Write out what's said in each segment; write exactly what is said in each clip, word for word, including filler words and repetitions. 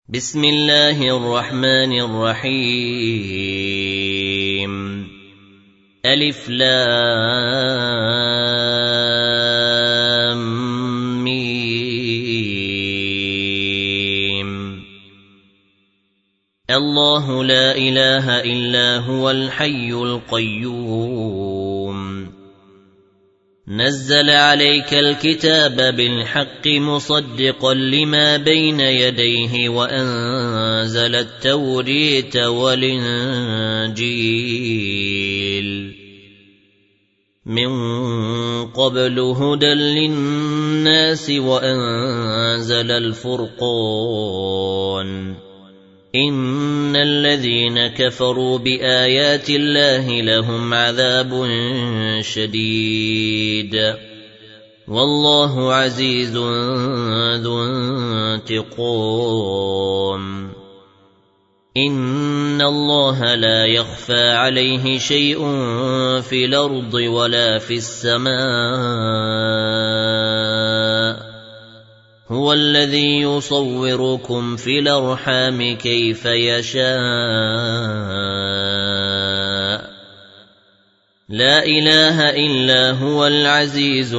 بسم الله الرحمن الرحيم ألف لام ميم الله لا إله إلا هو الحي القيوم نزل عليك الكتاب بالحق مصدقا لما بين يديه وأنزل التوريت والإنجيل من قبل هدى للناس وأنزل الفرقان إن الذين كفروا بآيات الله لهم عذاب شديد والله عزيز ذو انتقام إن الله لا يخفى عليه شيء في الأرض ولا في السماء هو الذي يصوركم في الأرحام كيف يشاء لا إله إلا هو العزيز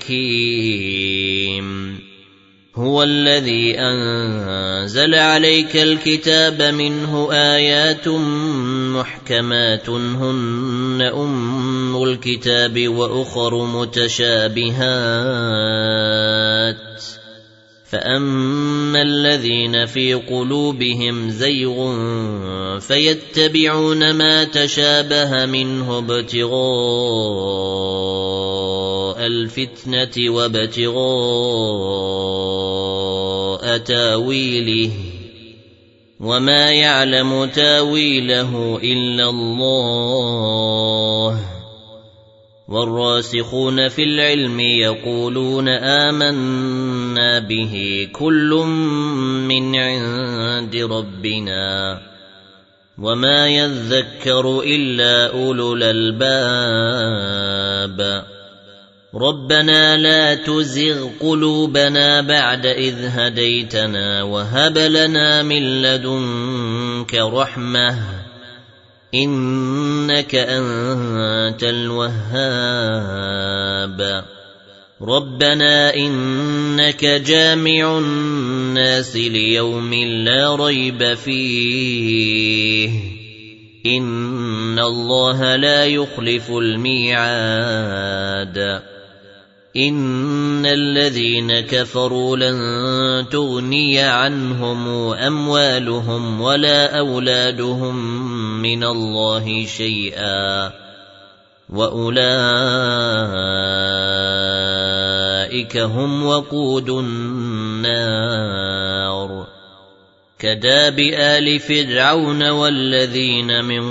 الحكيم هو الذي أنزل عليك الكتاب منه آيات محكمات هن أم الكتاب وأخر متشابهات فأما الذين في قلوبهم زيغ فيتبعون ما تشابه منه ابتغاء الفتنة وابتغاء تاويله وما يعلم تاويله إلا الله والراسخون في العلم يقولون آمنا به كل من عند ربنا وما يذكر إلا أولو الألباب ربنا لا تزغ قلوبنا بعد إذ هديتنا وهب لنا من لدنك رحمة إنك أنت الوهاب ربنا إنك جامع الناس ليوم لا ريب فيه إن الله لا يخلف الميعاد إن الذين كفروا لن تغني عنهم أموالهم ولا أولادهم من الله شيئا وأولئك هم وقود النار كداب آل فرعون والذين من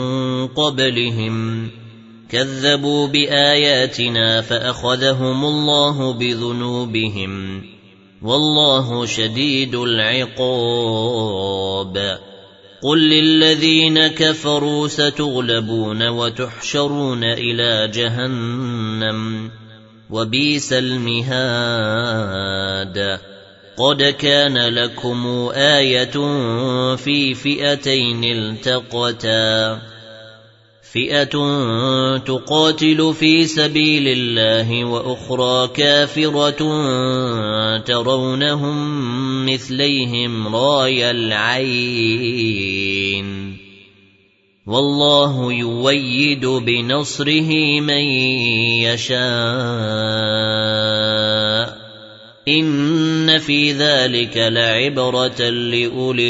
قبلهم كذبوا بآياتنا فأخذهم الله بذنوبهم والله شديد العقاب قل للذين كفروا ستغلبون وتحشرون إلى جهنم وبئس المهاد قد كان لكم آية في فئتين التقتا فئة تقاتل في سبيل الله وأخرى كافرة ترونهم مثليهم راي العين والله يؤيد بنصره من يشاء إن في ذلك لعبرة لأولي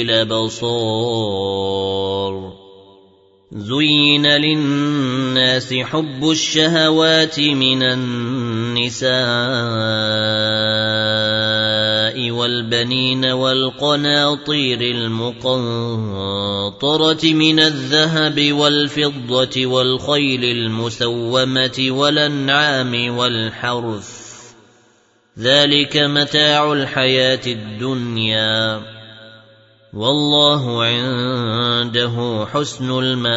الأبصار زين للناس حب الشهوات من النساء والبنين والقناطير المقنطرة من الذهب والفضة والخيل المسومة والأنعام والحرث ذلك متاع الحياة الدنيا والله عنده حسن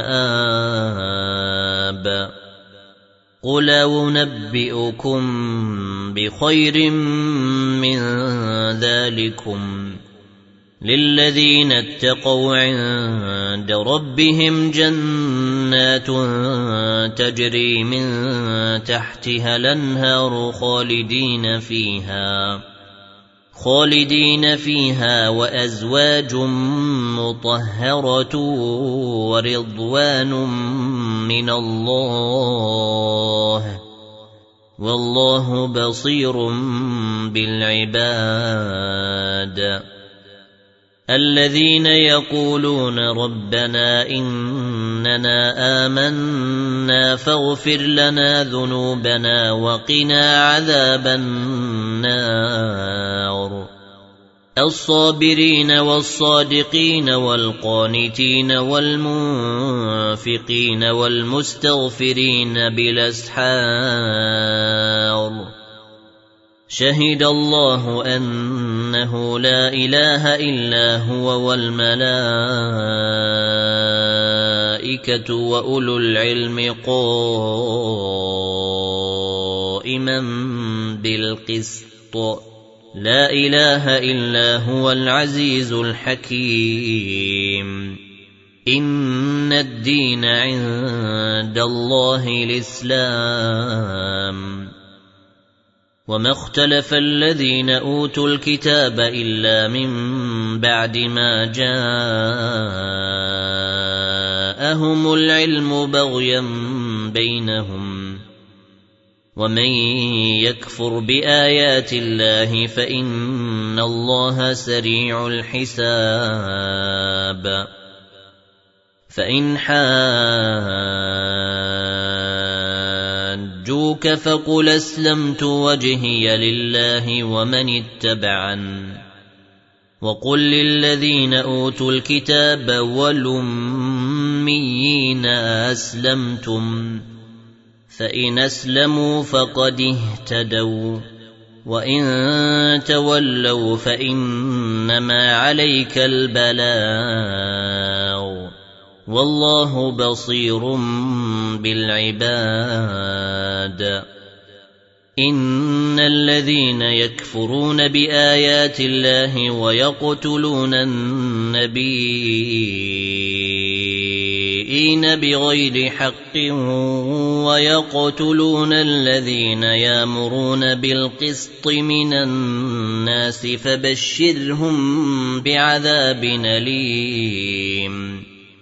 المآب قل أنبئكم بخير من ذلكم للذين اتقوا عند ربهم جنات تجري من تحتها الأنهار خالدين فيها خالدين فيها وأزواج مطهرة ورضوان من الله والله بصير بالعباد الذين يقولون ربنا إننا آمنا فاغفر لنا ذنوبنا وقنا عذاب النار الصابرين والصادقين والقانتين والمنفقين والمستغفرين بالأسحار شهد الله أنه لا إله إلا هو والملائكة وأولو العلم قائما بالقسط لا إله إلا هو العزيز الحكيم إن الدين عند الله الإسلام وما اختلف الذين أوتوا الكتاب إلا من بعد ما جاءهم العلم بغيا بينهم ومن يكفر بآيات الله فإن الله سريع الحساب فإن حاجوك فقل أسلمت وجهي لله ومن اتبعن وقل للذين أوتوا الكتاب والأميين أسلمتم فإن أسلموا فقد اهتدوا وإن تولوا فإنما عليك البلاغ والله بصير بالعباد إن الذين يكفرون بآيات الله ويقتلون النبيين بغير حق ويقتلون الذين يأمرون بالقسط من الناس فبشرهم بعذاب أليم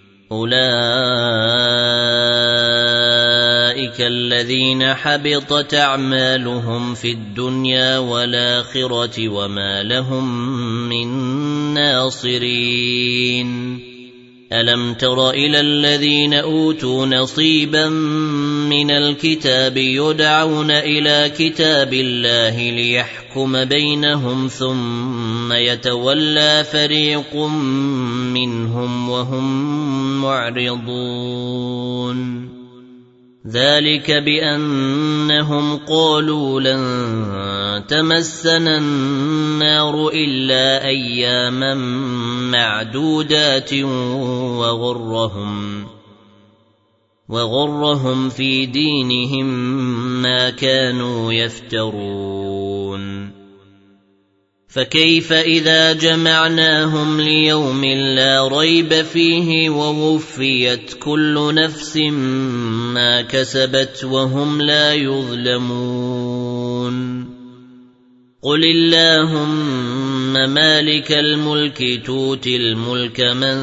أولئك الذين حبطت أعمالهم في الدنيا والآخرة وما لهم من ناصرين ألم تر إلى الذين أوتوا نصيبا من الكتاب يدعون إلى كتاب الله ليحكم بينهم ثم يتولى فريق منهم وهم معرضون ذلك بأنهم قالوا لن تمسنا النار إلا أياما معدودات وغرهم وغرهم في دينهم ما كانوا يفترون فكيف إذا جمعناهم ليوم لا ريب فيه ووفيت كل نفس ما كسبت وهم لا يظلمون قل اللهم مالك الملك تؤتي الملك من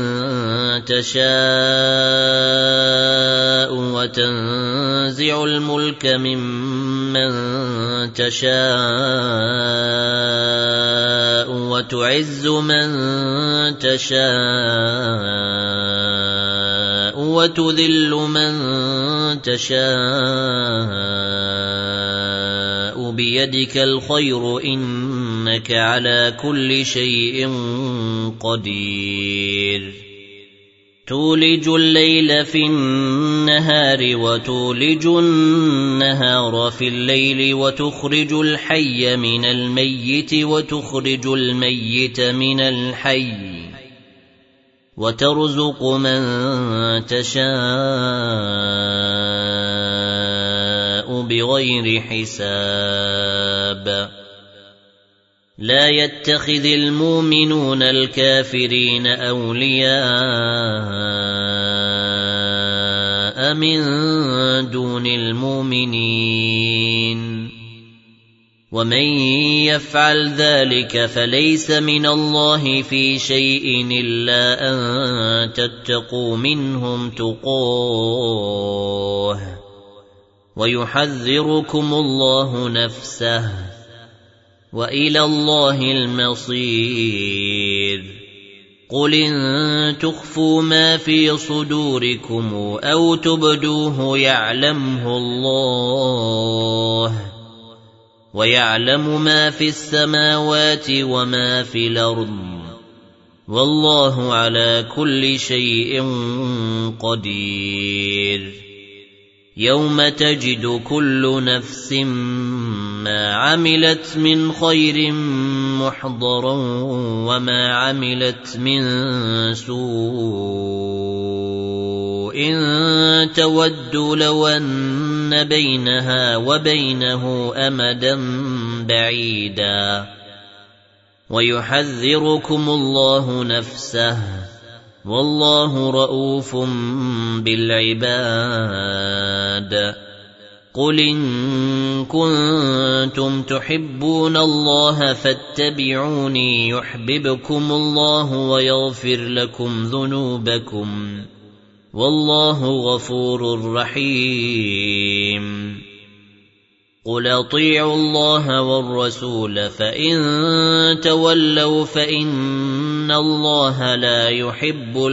تشاء وتنزع الملك ممن تشاء وتعز من تشاء وتذل من تشاء بيدك الخير إنك على كل شيء قدير تولج الليل في النهار وتولج النهار في الليل وتخرج الحي من الميت وتخرج الميت من الحي وترزق من تشاء بغير حساب لا يتخذ المؤمنون الكافرين أولياء من دون المؤمنين ومن يفعل ذلك فليس من الله في شيء إلا أن تتقوا منهم تقوه ويحذركم الله نفسه وإلى الله المصير قل إن تخفوا ما في صدوركم أو تبدوه يعلمه الله ويعلم ما في السماوات وما في الأرض والله على كل شيء قدير يوم تجد كل نفس ما عملت من خير محضرا وما عملت من سوء تود لو أن بينها وبينه أمدا بعيدا ويحذركم الله نفسه والله رؤوف بالعباد قل إن كنتم تحبون الله فاتبعوني يحببكم الله ويغفر لكم ذنوبكم والله غفور رحيم قل اطيعوا الله والرسول فإن تولوا فإن الله لا يحب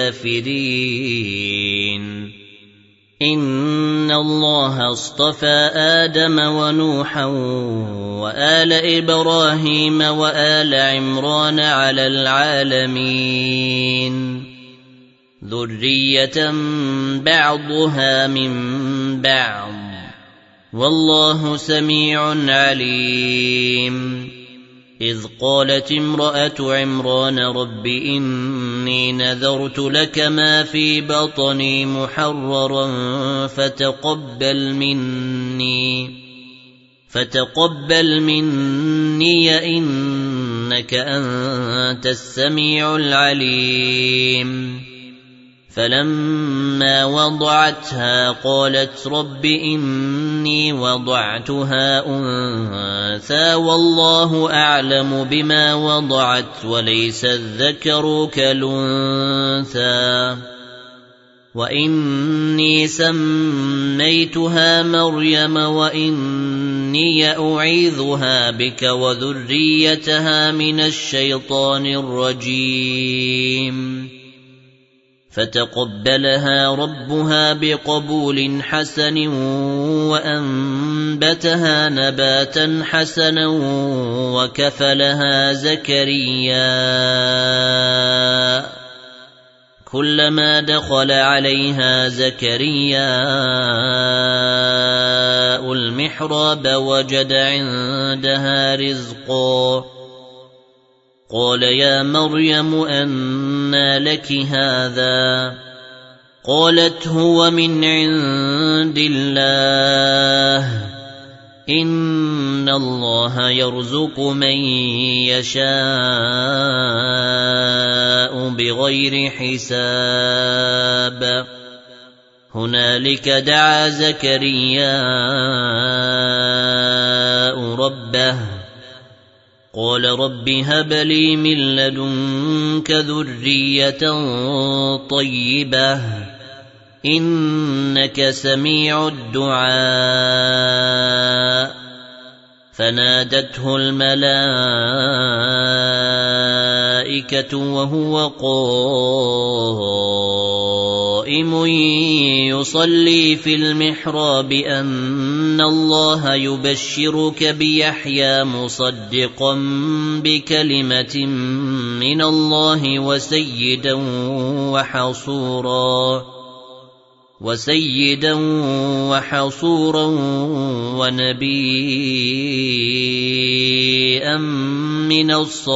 الكافرين إن الله اصطفى آدم ونوحا وآل إبراهيم وآل عمران على العالمين ذرية بعضها من بعض والله سميع عليم إذ قالت امرأة عمران رب إني نذرت لك ما في بطني محررا فتقبل مني فتقبل مني إنك أنت السميع العليم فلما وضعتها قالت رب إني وضعتها أنثى والله أعلم بما وضعت وليس الذكر كالأنثى وإني سميتها مريم وإني أعيذها بك وذريتها من الشيطان الرجيم فتقبلها ربها بقبول حسن وأنبتها نباتا حسنا وكفلها زكريا كلما دخل عليها زكريا المحراب وجد عندها رزقا قال يا مريم أنى لك هذا قالت هو من عند الله إن الله يرزق من يشاء بغير حساب هنالك دعا زكريا ربه قال رب هب لي من لدنك ذرية طيبة إنك سميع الدعاء فنادته الملائكة وهو قائم يصلي في المحراب أن الله يبشرك بيحيى مصدقا بكلمة من الله وسيدا وحصورا وسيدا وحصورا ونبيا من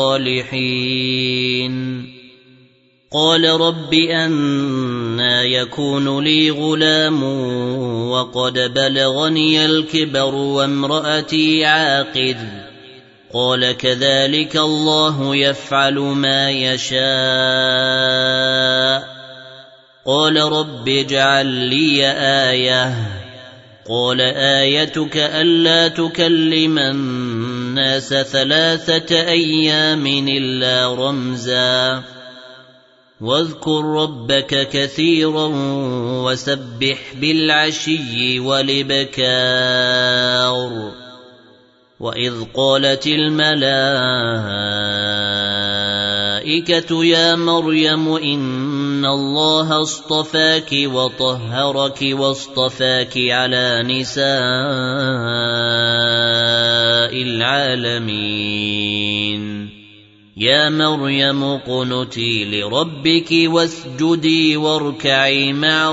الصالحين قال رب أنى يكون لي غلام وقد بلغني الكبر وامرأتي عاقر قال كذلك الله يفعل ما يشاء قال رب اجعل لي آية قال آيتك ألا تكلم الناس ثلاثة أيام إلا رمزا واذكر ربك كثيرا وسبح بالعشي والإبكار وإذ قالت الملائكة يا مريم إن الله اصطفاك وطهرك واصطفاك على نساء العالمين يا مريم اقنتي لربك واسجدي واركعي مع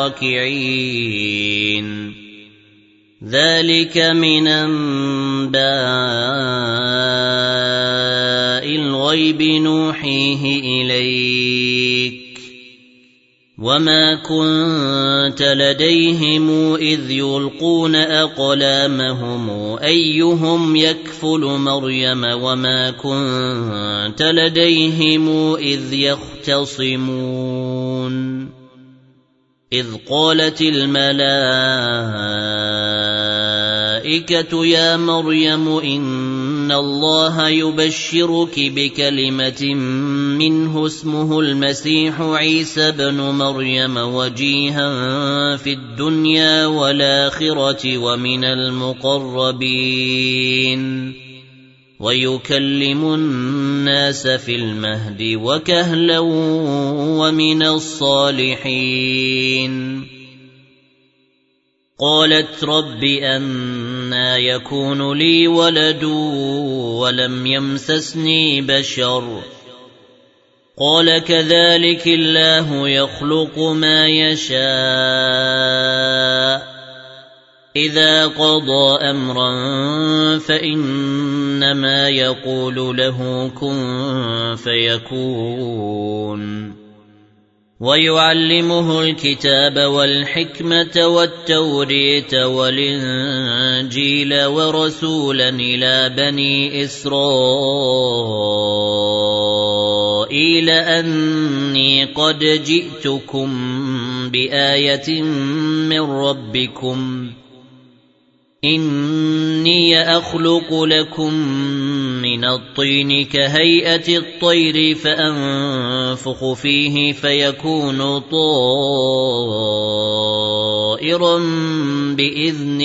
الراكعين ذلك من أنباء الغيب نوحيه إليك وما كنت لديهم إذ يلقون أقلامهم أيهم يكفل مريم وما كنت لديهم إذ يختصمون إذ قالت الملائكة يا مريم إن الله يبشرك بكلمة منه اسمه المسيح عيسى بن مريم وجيها في الدنيا والآخرة ومن المقربين ويكلم الناس في المهد وكهلا ومن الصالحين قالت رب أنى يكون لي ولد ولم يمسسني بشر قال كذلك الله يخلق ما يشاء إذا قضى أمرا فإنما يقول له كن فيكون ويعلمه الكتاب والحكمة والتوريت والإنجيل ورسولا إلى بني إسرائيل أني قد جئتكم بآية من ربكم إني أخلق لكم من الطين كهيئة الطير فأنفخ فيه فيكون طائرا بإذن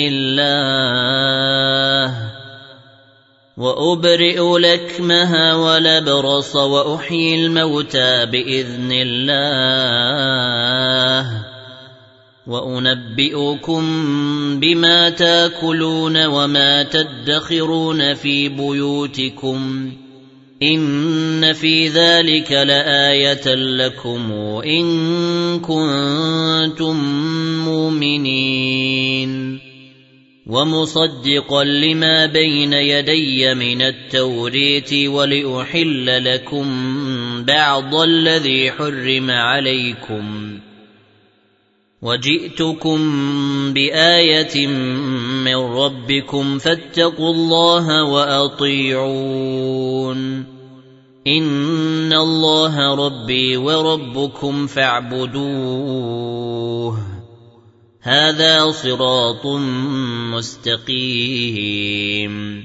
الله وأبرئ لكمها ولبرص وأحيي الموتى بإذن الله وأنبئكم بما تاكلون وما تدخرون في بيوتكم إن في ذلك لآية لكم إن كنتم مؤمنين ومصدقا لما بين يدي من التوريت ولأحل لكم بعض الذي حرم عليكم وجئتكم بآية من ربكم فاتقوا الله وأطيعون إن الله ربي وربكم فاعبدوه هذا صراط مستقيم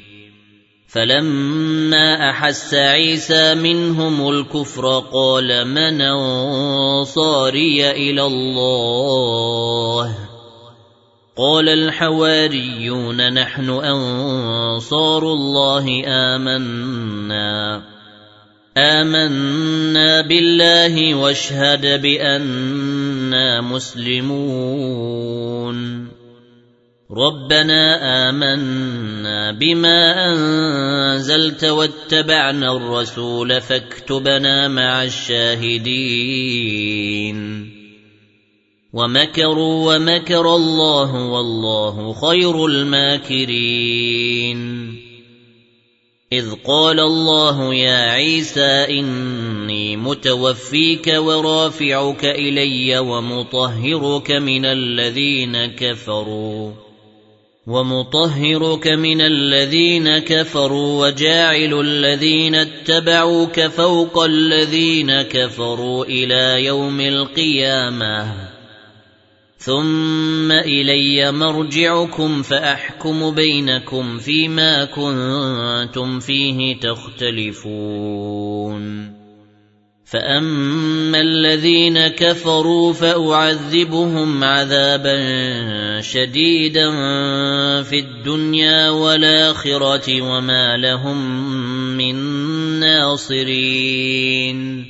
فلما أحس عيسى منهم الكفر قال من أنصاري إلى الله قال الحواريون نحن أنصار الله آمنا آمنا بالله واشهد بأننا مسلمون ربنا آمنا بما أنزلت واتبعنا الرسول فاكتبنا مع الشاهدين ومكروا ومكر الله والله خير الماكرين إذ قال الله يا عيسى إني متوفيك ورافعك إلي ومطهرك من الذين كفروا ومطهرك من الذين كفروا وجاعل الذين اتبعوك فوق الذين كفروا إلى يوم القيامة ثم إلي مرجعكم فأحكم بينكم فيما كنتم فيه تختلفون فأما الذين كفروا فأعذبهم عذابا شديدا في الدنيا والآخرة وما لهم من ناصرين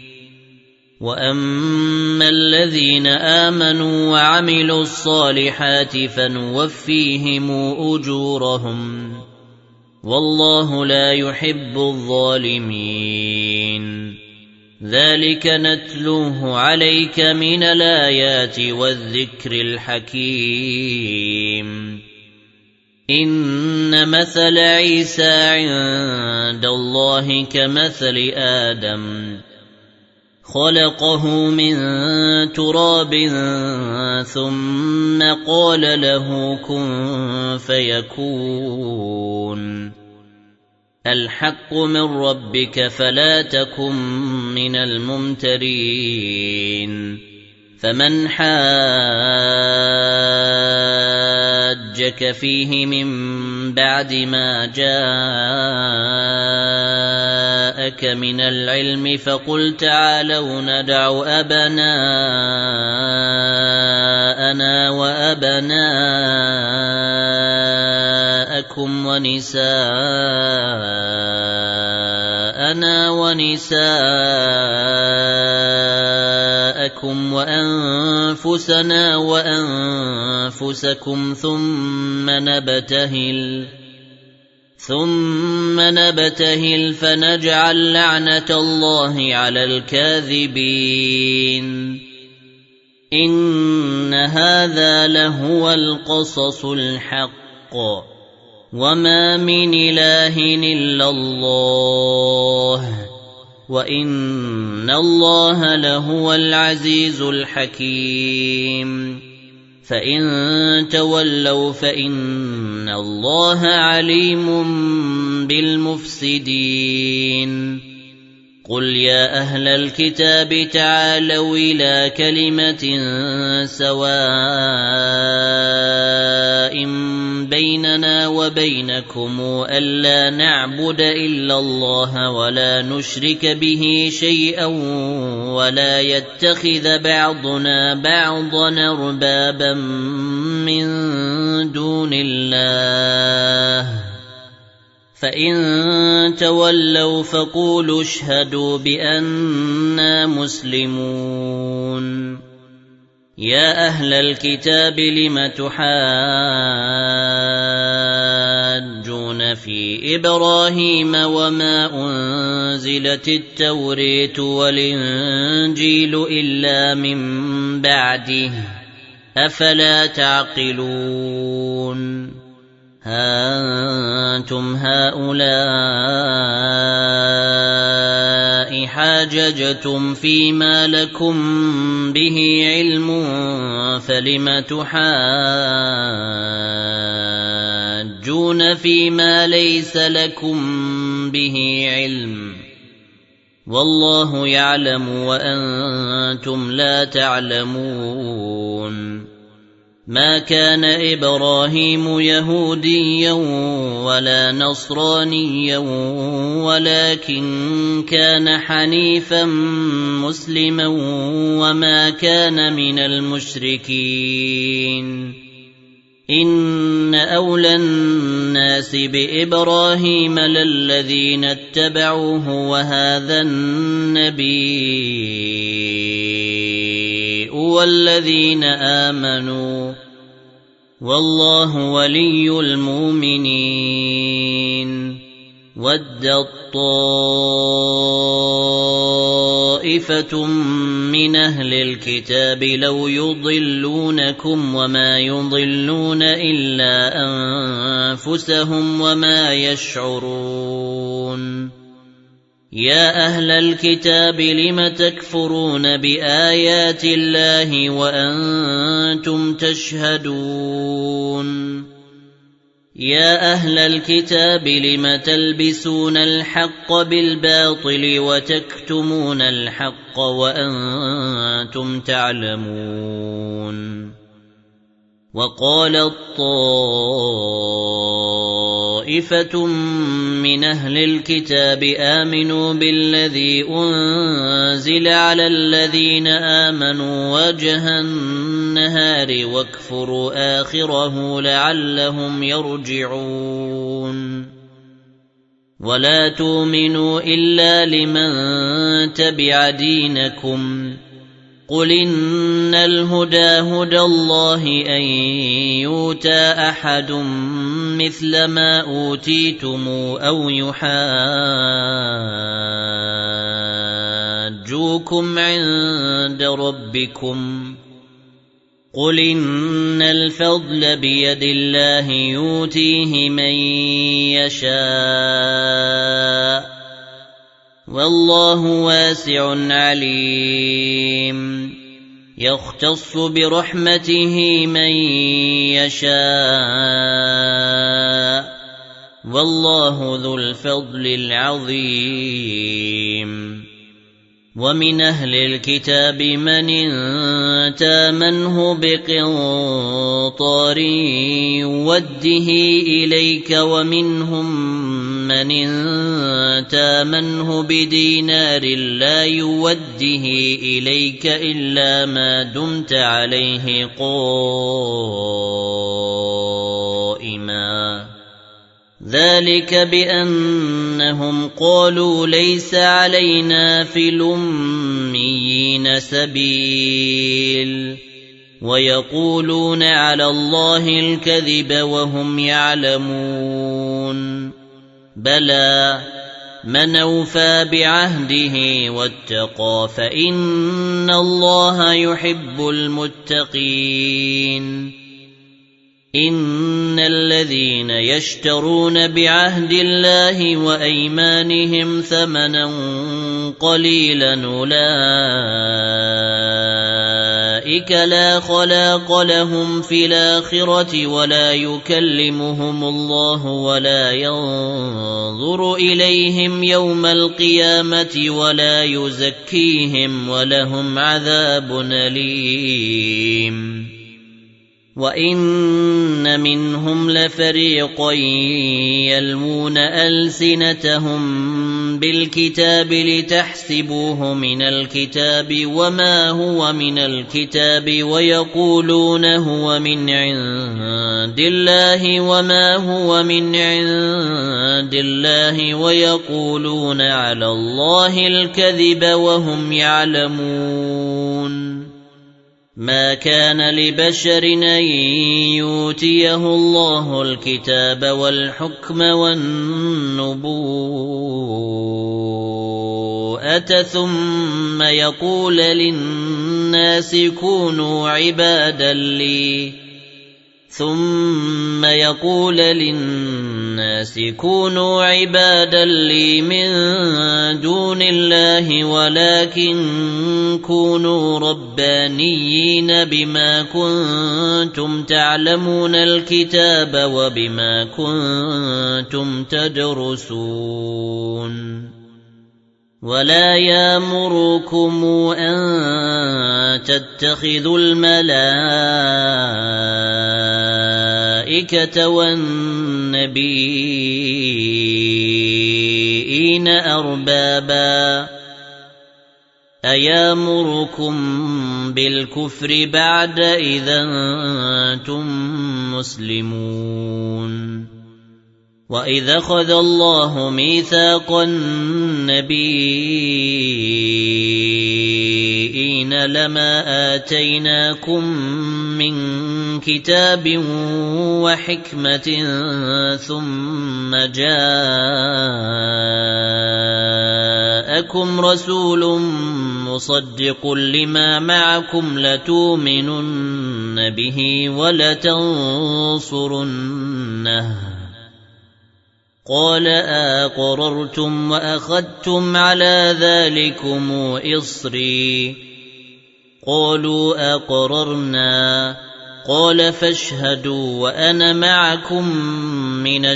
وأما الذين آمنوا وعملوا الصالحات فنوفيهم أجورهم والله لا يحب الظالمين ذلك نتلوه عليك من الآيات والذكر الحكيم إن مثل عيسى عند الله كمثل آدم خلقه من تراب ثم قال له كن فيكون الحق من ربك فلا تكن من الممترين فمن حاجك فيه من بعد ما جاءك من العلم فقل تعالوا ندع أبناءنا وأبناءكم ونساءنا ونساءكم وأنفسنا وأنفسكم ثم نبتهل ثم نبتهل فنجعل لعنة الله على الكاذبين إن هذا لهو القصص الحق وما من إله إلا الله وإن الله لهو العزيز الحكيم فإن تولوا فإن الله عليم بالمفسدين قل يا أهل الكتاب تعالوا إلى كلمة سواء بيننا وبينكم ألا نعبد إلا الله ولا نشرك به شيئا ولا يتخذ بعضنا بعضا أربابا من دون الله فإن تولوا فقولوا اشهدوا بأننا مسلمون يا أهل الكتاب لم تحاجون في إبراهيم وما أنزلت التوراة والإنجيل إلا من بعده أفلا تعقلون ها أنتم هؤلاء حاججتم فيما لكم به علم فلم تحاجون فيما ليس لكم به علم والله يعلم وأنتم لا تعلمون ما كان إبراهيم يهوديا ولا نصرانيا ولكن كان حنيفا مسلما وما كان من المشركين إن أولى الناس بإبراهيم للذين اتبعوه وهذا النبي والذين آمنوا والله ولي المؤمنين ودت طائفة من أهل الكتاب لو يضلونكم وما يضلون إلا أنفسهم وما يشعرون يا أهل الكتاب لم تكفرون بآيات الله وأنتم تشهدون يا أهل الكتاب لم تلبسون الحق بالباطل وتكتمون الحق وأنتم تعلمون وقالت طائفة من أهل الكتاب آمنوا بالذي أنزل على الذين آمنوا وجه النهار واكفروا آخره لعلهم يرجعون ولا تؤمنوا إلا لمن تبع دينكم قل إن الهدى هدى الله أن يؤتى أحد مثل ما أوتيتم أو يحاجوكم عند ربكم قل إن الفضل بيد الله يؤتيه من يشاء والله واسع عليم يختص برحمته من يشاء والله ذو الفضل العظيم ومن أهل الكتاب من إن تامنه بقنطار يوده إليك ومنهم من إن تامنه بدينار لا يوده إليك إلا ما دمت عليه قائما ذلك بأنهم قالوا ليس علينا في الأميين سبيل ويقولون على الله الكذب وهم يعلمون بلى من أوفى بعهده واتقى فإن الله يحب المتقين إن الذين يشترون بعهد الله وأيمانهم ثمنا قليلا أولئك لا خلاق لهم في الآخرة ولا يكلمهم الله ولا ينظر إليهم يوم القيامة ولا يزكيهم ولهم عذاب أليم وإن منهم لفريقا يلوون ألسنتهم بالكتاب لتحسبوه من الكتاب وما هو من الكتاب ويقولون هو من عند الله وما هو من عند الله ويقولون على الله الكذب وهم يعلمون ما كان لبشر أن يؤتيه الله الكتاب والحكم والنبوءة ثم يقول للناس كونوا عبادا لي ثم يقول للناس كونوا عبادا لي من دون الله ولكن كونوا ربانيين بما كنتم تعلمون الكتاب وبما كنتم تدرسون ولا يأمركم أن تتخذوا الملائكة والنبيين أربابا أيامركم بالكفر بعد إذا أنتم مسلمون وإذا أخذ الله ميثاق النبيين لما آتيناكم من كتاب وحكمة ثم جاءكم رسول مصدق لما معكم لتؤمنن به ولتنصرنه قال أقررتم وأخذتم على ذلكم إصري قالوا أقررنا قال فاشهدوا وأنا معكم من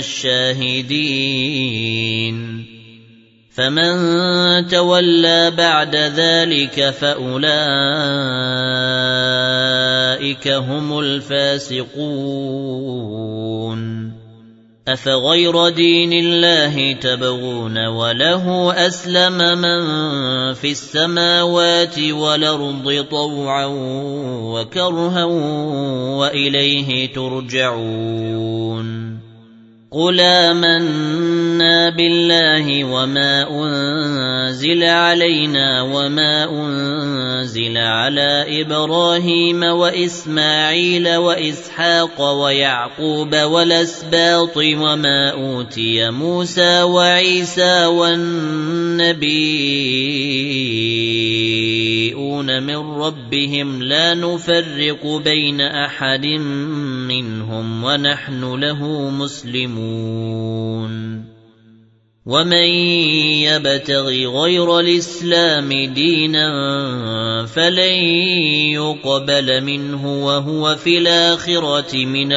الشاهدين فمن تولى بعد ذلك فأولئك هم الفاسقون أفغير دين الله تبغون وله أسلم من في السماوات والأرض طوعا وكرها وإليه ترجعون قل آمنا بالله وما أنزل علينا وما أنزل على إبراهيم وإسماعيل وإسحاق ويعقوب والأسباط وما أوتي موسى وعيسى والنبيون من ربهم لا نفرق بين أحد منهم ونحن له مسلمون ومن يبتغ غير الإسلام دينا فلن يقبل منه وهو في الآخرة من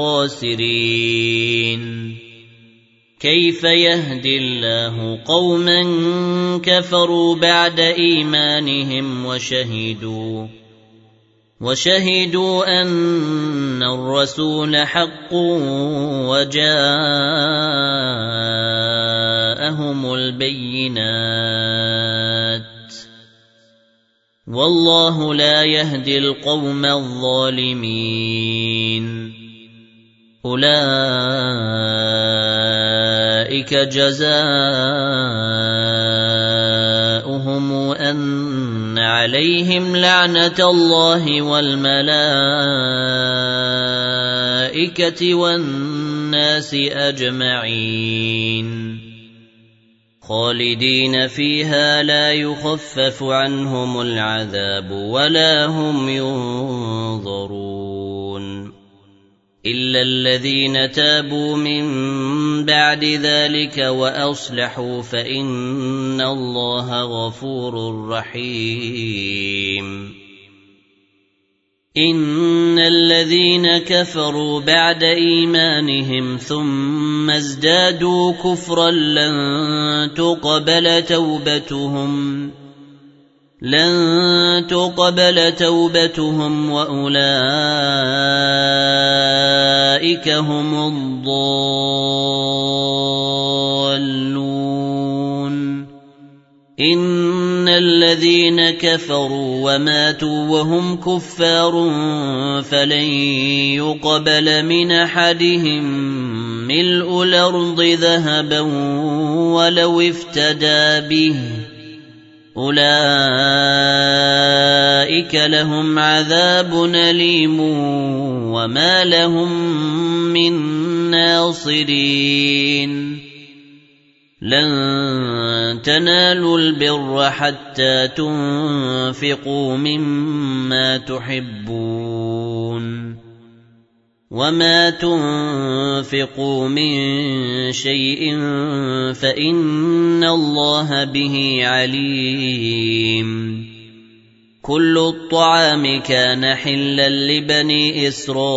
الخاسرين كيف يهدي الله قوما كفروا بعد إيمانهم وشهدوا وشهدوا أن الرسول حق وجاءهم البينات والله لا يهدي القوم الظالمين أولئك جزاؤهم أن عليهم لعنة الله والملائكة والناس أجمعين خالدين فيها لا يخفف عنهم العذاب ولا هم ينظرون إلا الذين تابوا من بعد ذلك وأصلحوا فإن الله غفور رحيم إن الذين كفروا بعد إيمانهم ثم ازدادوا كفرا لن تقبل توبتهم لن تقبل توبتهم وأولئك هم الضالون إن الذين كفروا وماتوا وهم كفار فلن يقبل من أحدهم ملء الأرض ذهبا ولو افتدى به أولئك لهم عذاب أليم وما لهم من ناصرين لن تنالوا البر حتى تنفقوا مما تحبون وما تنفقوا من شيء فإن الله به عليم كل الطعام كان حلا لبني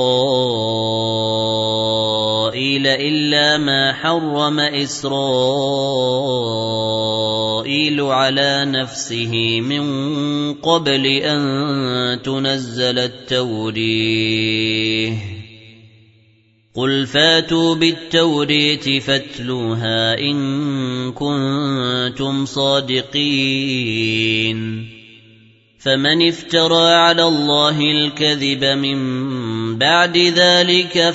إسرائيل إلا ما حرم إسرائيل على نفسه من قبل أن تنزل التوريه قل فاتوا بالتورية فاتلوها إن كنتم صادقين فمن افترى على الله الكذب من بعد ذلك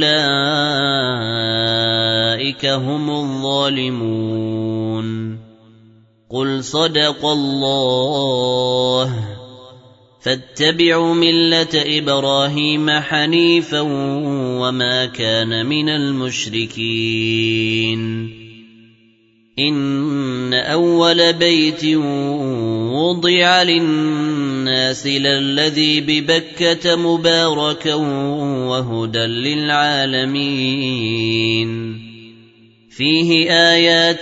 فأولئك هم الظالمون قل صدق الله فاتبعوا ملة إبراهيم حنيفا وما كان من المشركين إن أول بيت وضع للناس للذي ببكة مباركا وهدى للعالمين فيه آيات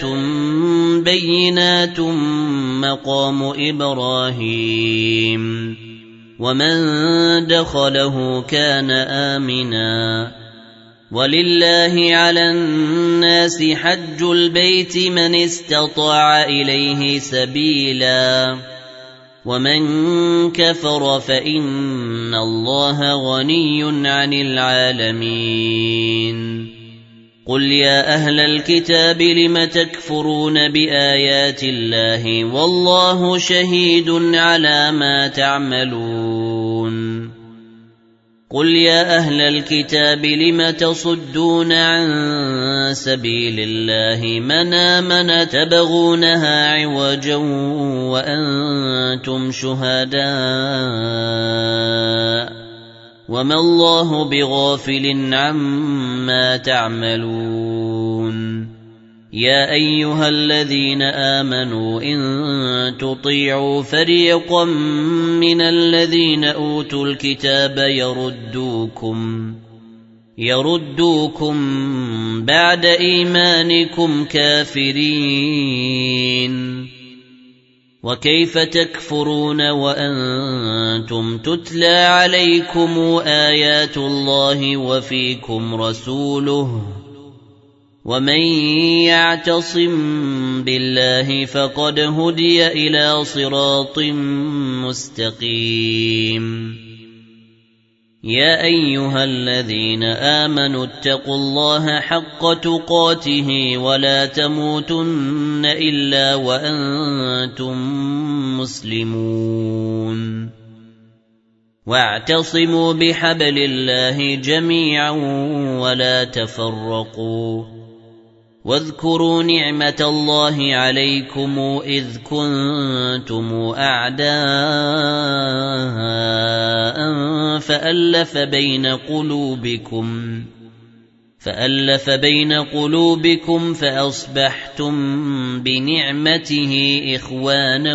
بينات مقام إبراهيم ومن دخله كان آمنا ولله على الناس حج البيت من استطاع إليه سبيلا ومن كفر فإن الله غني عن العالمين قل يا أهل الكتاب لم تكفرون بآيات الله والله شهيد على ما تعملون قل يا أهل الكتاب لم تصدون عن سبيل الله من آمن تبغونها عوجا وأنتم شهداء وما الله بغافل عما تعملون يا أيها الذين آمنوا إن تطيعوا فريقا من الذين أوتوا الكتاب يردوكم يردوكم بعد إيمانكم كافرين وكيف تكفرون وأنتم تتلى عليكم آيات الله وفيكم رسوله ومن يعتصم بالله فقد هدي إلى صراط مستقيم يا أيها الذين آمنوا اتقوا الله حق تقاته ولا تموتن إلا وأنتم مسلمون واعتصموا بحبل الله جميعا ولا تفرقوا واذكروا نعمة الله عليكم إذ كنتم أعداء فألف بين قلوبكم فألف بين قلوبكم فأصبحتم بنعمته إخوانا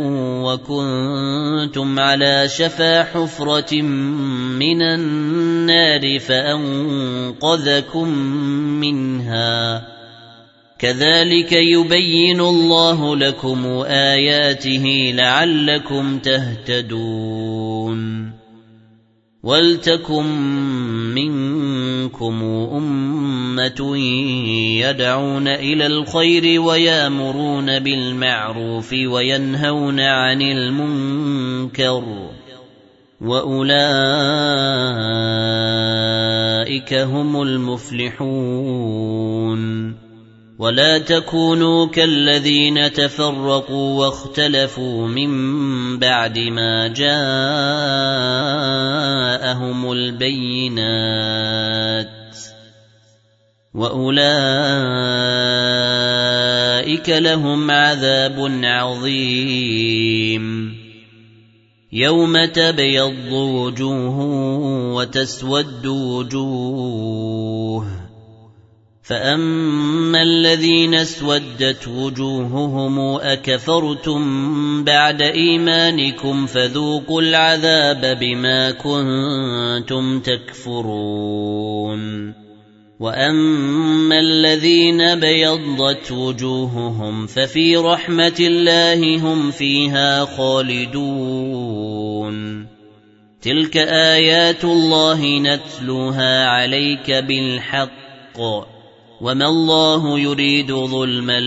وكنتم على شفا حفرة من النار فأنقذكم منها كذلك يبين الله لكم آياته لعلكم تهتدون ولتكن منكم أمة يدعون إلى الخير ويأمرون بالمعروف وينهون عن المنكر وأولئك هم المفلحون ولا تكونوا كالذين تفرقوا واختلفوا من بعد ما جاءهم البينات وأولئك لهم عذاب عظيم يوم تبيض وجوه وتسود وجوه فأما الذين اسودت وجوههم أكفرتم بعد إيمانكم فذوقوا العذاب بما كنتم تكفرون وأما الذين بيضت وجوههم ففي رحمة الله هم فيها خالدون تلك آيات الله نتلوها عليك بالحق وما الله يريد ظلما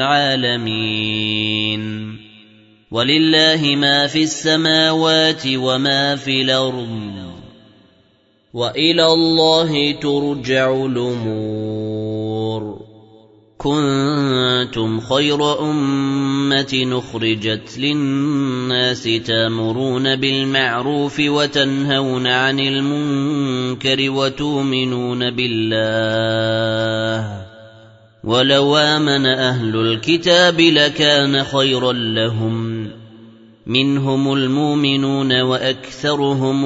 للعالمين ولله ما في السماوات وما في الأرض وإلى الله ترجع الأمور كنتم خير أمة أخرجت للناس تأمرون بالمعروف وتنهون عن المنكر وتؤمنون بالله ولو آمن أهل الكتاب لكان خيرا لهم منهم المؤمنون وأكثرهم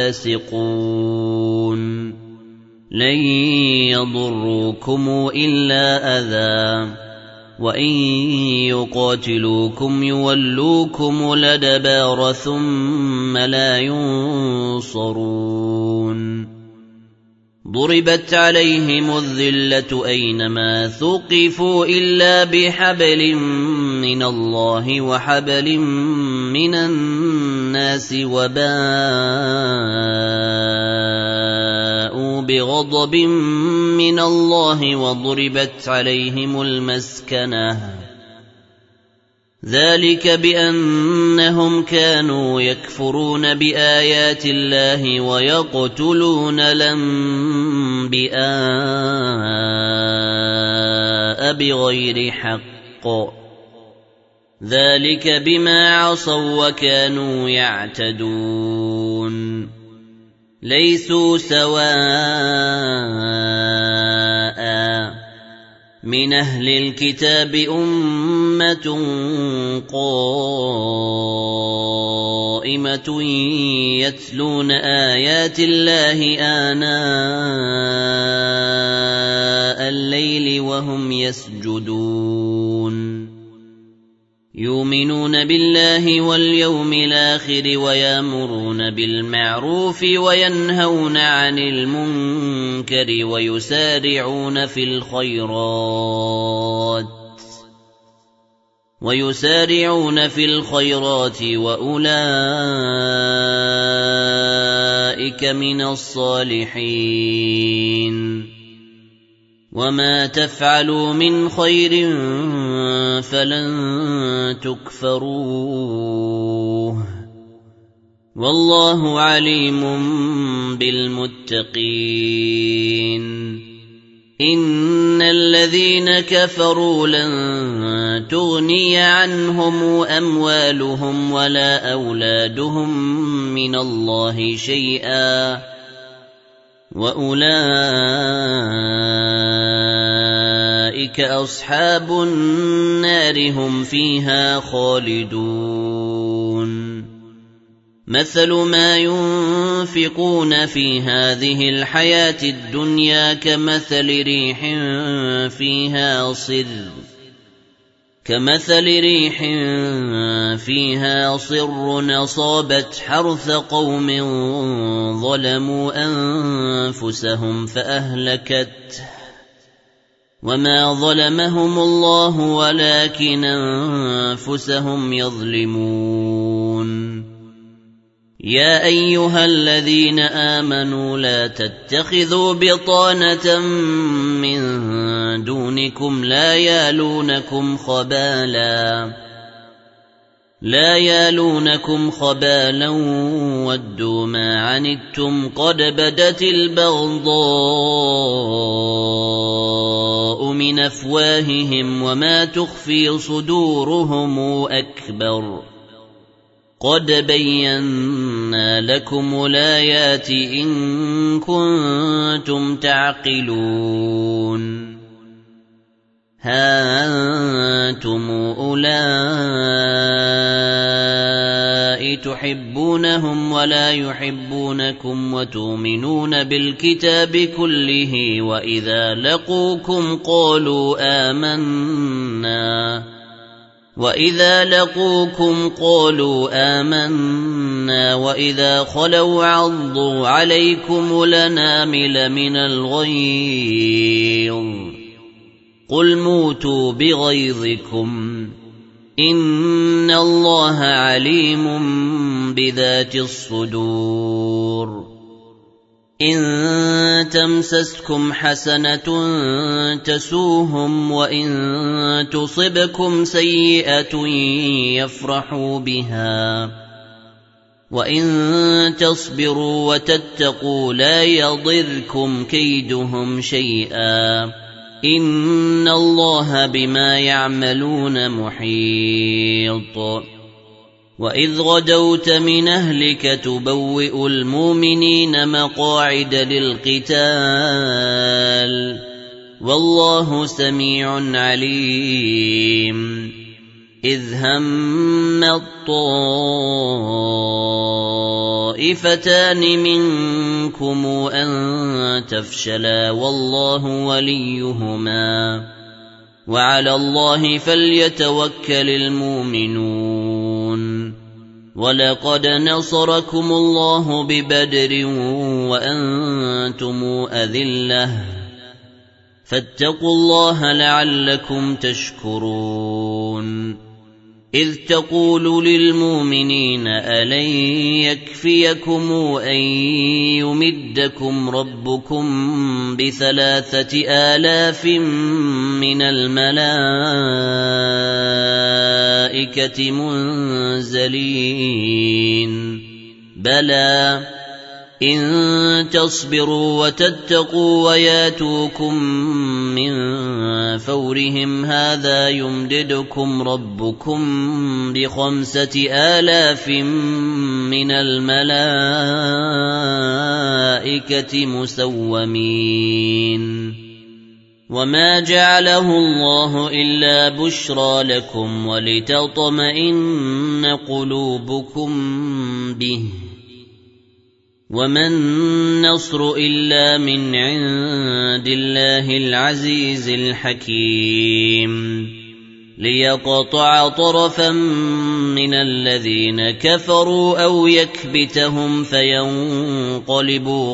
الفاسقون لن يضروكم إلا أذى وإن يقاتلوكم يولوكم الأدبار ثم لا ينصرون ضربت عليهم الذلة أينما ثقفوا إلا بحبل من الله وحبل من الناس وباءوا بغضب من الله وضربت عليهم المسكنة ذلك بأنهم كانوا يكفرون بآيات الله ويقتلون الأنبياء بغير حق ذلك بما عصوا وكانوا يعتدون ليسوا سواء من أهل الكتاب أمة قائمة يتلون آيات الله آناء الليل وهم يسجدون يؤمنون بالله واليوم الآخر ويأمرون بالمعروف وينهون عن المنكر ويسارعون في الخيرات ويسارعون في الخيرات وأولئك من الصالحين وما تفعلوا من خير فلن تكفروه والله عليم بالمتقين إن الذين كفروا لن تغني عنهم أموالهم ولا أولادهم من الله شيئا وأولئك أصحاب النار هم فيها خالدون مثل ما ينفقون في هذه الحياة الدنيا كمثل ريح فيها صر كمثل ريح فيها صر أصابت حرث قوم ظلموا أنفسهم فأهلكته وما ظلمهم الله ولكن أنفسهم يظلمون يا أيها الذين آمنوا لا تتخذوا بطانة من دونكم لا يالونكم خبالا لا يالونكم خبالا ودوا ما عنتم قد بدت البغضاء من أفواههم وما تخفي صدورهم أكبر قد بينا لكم الآيات إن كنتم تعقلون ها أنتم أولئك تحبونهم ولا يحبونكم وتؤمنون بالكتاب كله وإذا لقوكم قالوا آمنا وإذا لقوكم قالوا آمنا وإذا خلوا عضوا عليكم الأنامل من الغيظ قل موتوا بغيظكم إن الله عليم بذات الصدور إن تمسسكم حسنة تسوهم وإن تصبكم سيئة يفرحوا بها وإن تصبروا وتتقوا لا يضركم كيدهم شيئا إن الله بما يعملون محيط وإذ غدوت من أهلك تبوئ المؤمنين مقاعد للقتال والله سميع عليم إذ هم الطائفتان منكم أن تفشلا والله وليهما وعلى الله فليتوكل المؤمنون ولقد نصركم الله ببدر وأنتم أذلة فاتقوا الله لعلكم تشكرون إذ تقول للمؤمنين ألن يكفيكم أن يمدكم ربكم بثلاثة آلاف من الملائكة منزلين بلى إن تصبروا وتتقوا وياتوكم من فورهم هذا يمددكم ربكم بخمسة آلاف من الملائكة مسومين وما جعله الله إلا بشرى لكم ولتطمئن قلوبكم به وما النصر إلا من عند الله العزيز الحكيم ليقطع طرفا من الذين كفروا أو يكبتهم فينقلبوا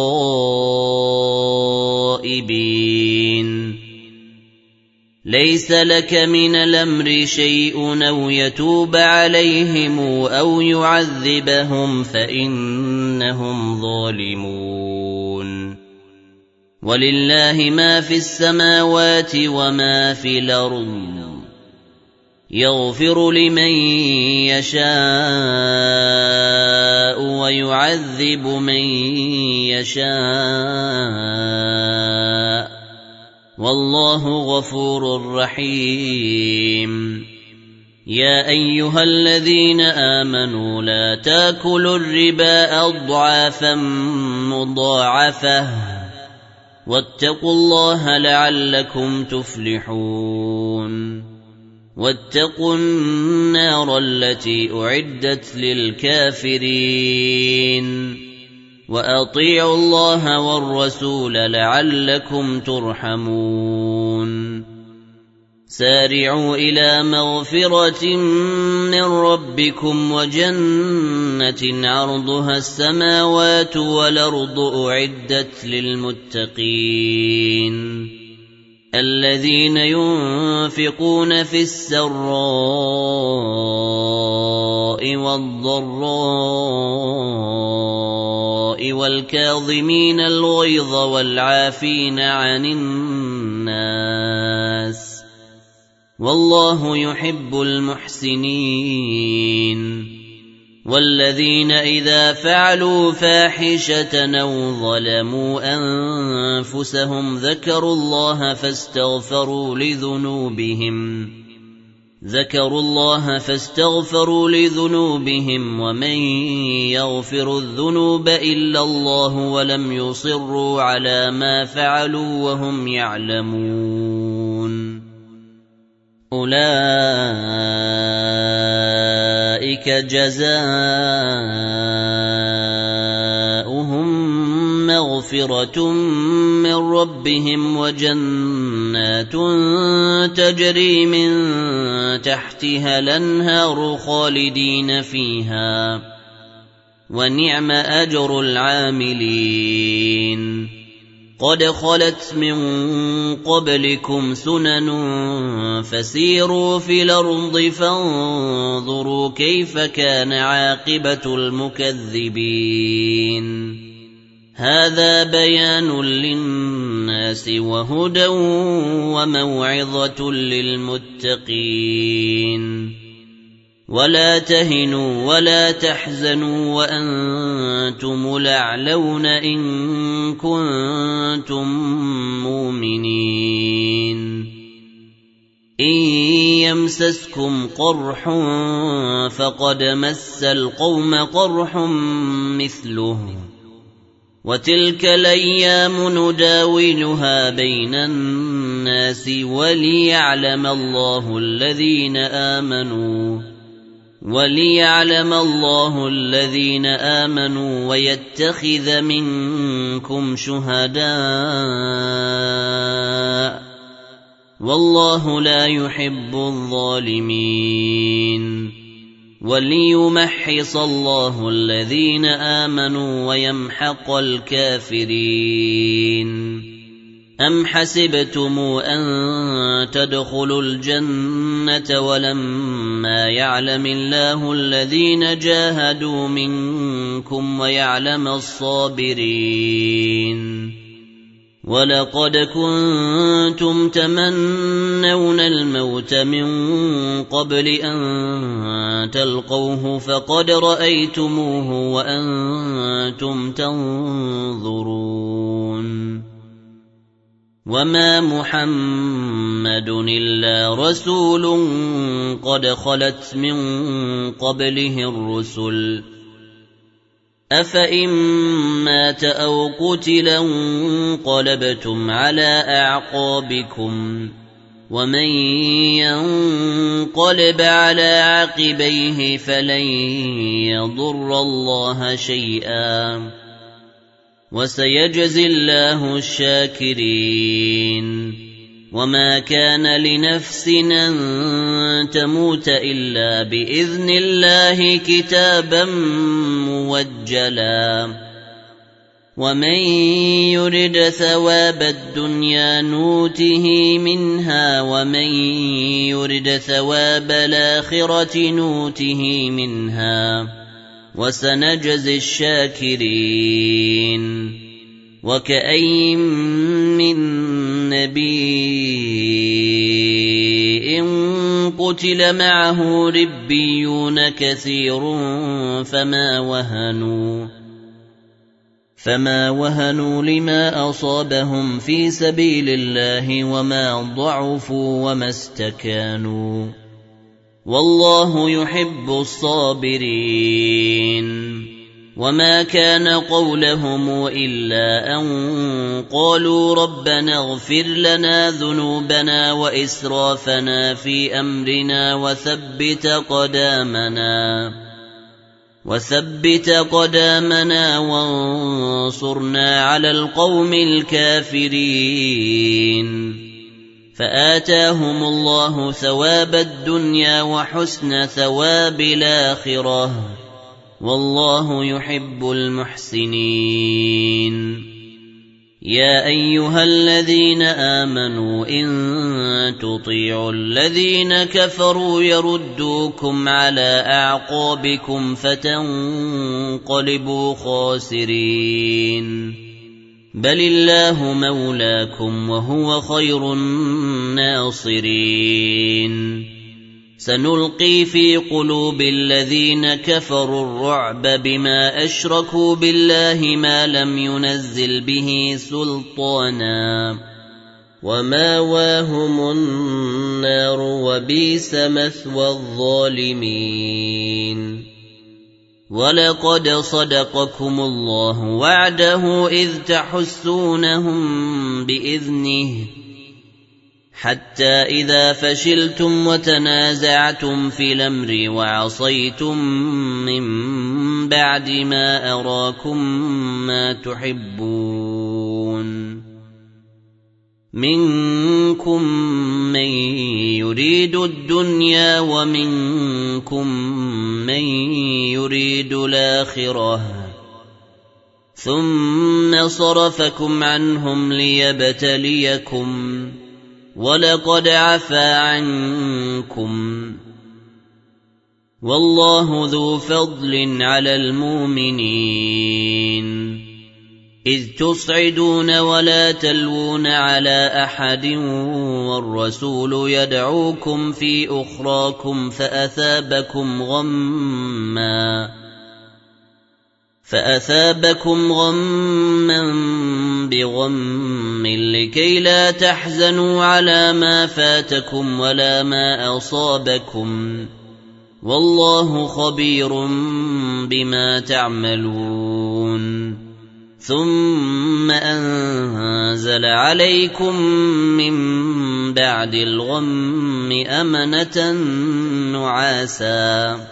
خائبين ليس لك من الأمر شيء أو يتوب عليهم أو يعذبهم فإنهم ظالمون ولله ما في السماوات وما في الأرض يغفر لمن يشاء ويعذب من يشاء والله غفور رحيم يا أيها الذين آمنوا لا تاكلوا الربا أضعافا مضاعفة واتقوا الله لعلكم تفلحون واتقوا النار التي أعدت للكافرين وأطيعوا الله والرسول لعلكم ترحمون سارعوا إلى مغفرة من ربكم وجنة عرضها السماوات والأرض أعدت للمتقين الذين ينفقون في السراء والضراء والكاظمين الغيظ والعافين عن الناس والله يحب المحسنين والذين إذا فعلوا فاحشة أو ظلموا أنفسهم ذكروا الله فاستغفروا لذنوبهم ذكروا الله فاستغفروا لذنوبهم ومن يغفر الذنوب إلا الله ولم يصروا على ما فعلوا وهم يعلمون أولئك جزاؤهم مغفرة من ربهم وجنات تجري من تحتها الأنهار خالدين فيها ونعم أجر العاملين قد خلت من قبلكم سنن فسيروا في الأرض فانظروا كيف كان عاقبة المكذبين هذا بيان للناس وهدى وموعظة للمتقين ولا تهنوا ولا تحزنوا وأنتم الأعلون إن كنتم مؤمنين إن يمسسكم قرح فقد مس القوم قرح مثله وتلك الأيام نداولها بين الناس وليعلم الله الذين آمنوا وليعلم الله الذين آمنوا ويتخذ منكم شهداء والله لا يحب الظالمين وليمحص الله الذين آمنوا ويمحق الكافرين. أم حسبتم أن تدخلوا الجنة ولما يعلم الله الذين جاهدوا منكم ويعلم الصابرين؟ ولقد كنتم تمنون الموت من قبل أن تلقوه فقد رأيتموه وأنتم تنظرون. وما محمد إلا رسول قد خلت من قبله الرسل أفإن مات أو قتلا انقلبتم على أعقابكم ومن ينقلب على عقبيه فلن يضر الله شيئا وسيجزي الله الشاكرين. وما كان لنفس أن تموت إلا بإذن الله كتابا موجلا. ومن يرد ثواب الدنيا نوته منها ومن يرد ثواب الآخرة نوته منها وسنجزي الشاكرين. وكأي من نبي قتل معه ربيون كثير فما وهنوا فما وهنوا لما أصابهم في سبيل الله وما ضعفوا وما استكانوا والله يحب الصابرين. وما كان قولهم إلا أن قالوا ربنا اغفر لنا ذنوبنا وإسرافنا في أمرنا وثبت قدامنا وثبت قدامنا وانصرنا على القوم الكافرين. فآتاهم الله ثواب الدنيا وحسن ثواب الآخرة والله يحب المحسنين. يا أيها الذين آمنوا إن تطيعوا الذين كفروا يردوكم على أعقابكم فتنقلبوا خاسرين. بل الله مولاكم وهو خير الناصرين. سنلقي في قلوب الذين كفروا الرعب بما أشركوا بالله ما لم ينزل به سلطانا وماواهم النار وبئس مثوى الظالمين. ولقد صدقكم الله وعده إذ تحسونهم بإذنه حتى إذا فشلتم وتنازعتم في الأمر وعصيتم من بعد ما أراكم ما تحبون منكم من يريد الدنيا ومنكم من يريد الآخرة ثم صرفكم عنهم ليبتليكم ولقد عفا عنكم والله ذو فضل على المؤمنين. إذ تصعدون ولا تلوون على أحد والرسول يدعوكم في أخراكم فأثابكم غمّا فأثابكم غمّا بغم لكي لا تحزنوا على ما فاتكم ولا ما أصابكم والله خبير بما تعملون. ثم أنزل عليكم من بعد الغم أمنة نعاسا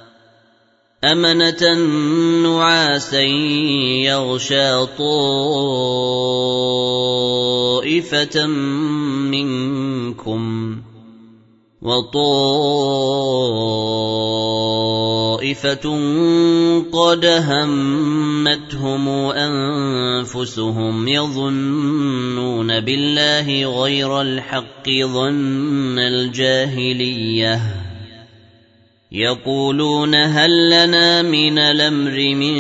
أمنة نعاسا يغشى طائفة منكم وطائفة طائفة قد همتهم أنفسهم يظنون بالله غير الحق ظن الجاهلية يقولون هل لنا من الأمر من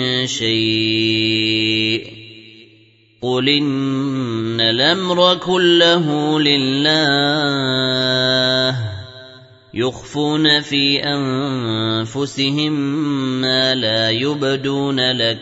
شيء قل إن الأمر كله لله يخفون في أنفسهم ما لا يبدون لك